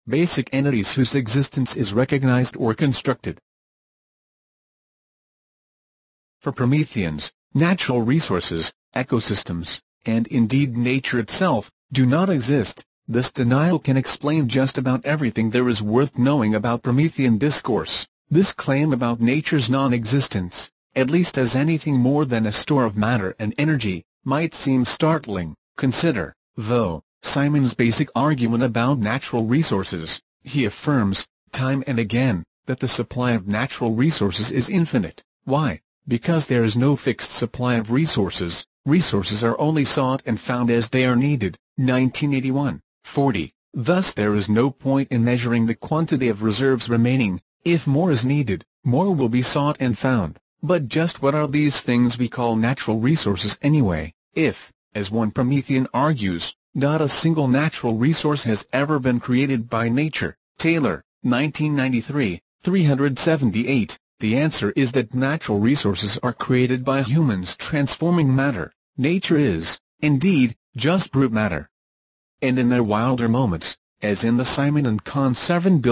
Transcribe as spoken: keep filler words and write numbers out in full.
basic entities whose existence is recognized or constructed. For Prometheans, natural resources, ecosystems, and indeed nature itself, do not exist. This denial can explain just about everything there is worth knowing about Promethean discourse. This claim about nature's non-existence, at least as anything more than a store of matter and energy, might seem startling. Consider, though, Simon's basic argument about natural resources. He affirms, time and again, that the supply of natural resources is infinite. Why? Because there is no fixed supply of resources. Resources are only sought and found as they are needed. nineteen eighty-one forty. Thus there is no point in measuring the quantity of reserves remaining. If more is needed, more will be sought and found. But just what are these things we call natural resources anyway? If, as one Promethean argues, not a single natural resource has ever been created by nature. Taylor, nineteen ninety-three, three seventy-eight. The answer is that natural resources are created by humans transforming matter. Nature is, indeed, just brute matter. And in their wilder moments, as in the Simon and Conn seven